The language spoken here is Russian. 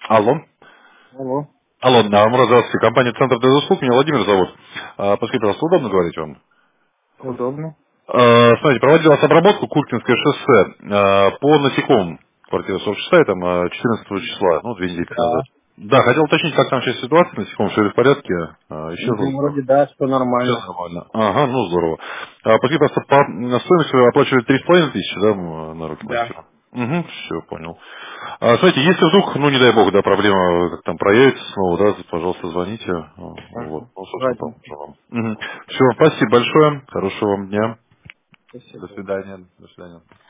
Алло. Алло, Алло, Мурат, здравствуйте. Компания «Центр услуг». Меня Владимир зовут. Подскажите, пожалуйста, удобно говорить вам? удобно. Смотрите, проводилась обработка Куркинское шоссе по насекомым. Квартира 46, там 14 числа, ну, 2 недели назад. Да. Да, хотел уточнить, как там сейчас ситуация, насекомым, все ли в порядке? Ну, Исчезло? вроде да, все Все нормально. нормально. Ага, ну здорово. Подскажите, просто на стоимость вы оплачивали 3,5 тысячи, да, на руки Да. мастера? Угу, все, понял. Смотрите, если вдруг, ну не дай бог, да, проблема как там проявится снова, да, пожалуйста, звоните. Вот, Ага. ну, собственно, Ладно. поможем вам. Все, спасибо большое, хорошего вам дня. До Спасибо. свидания. До свидания.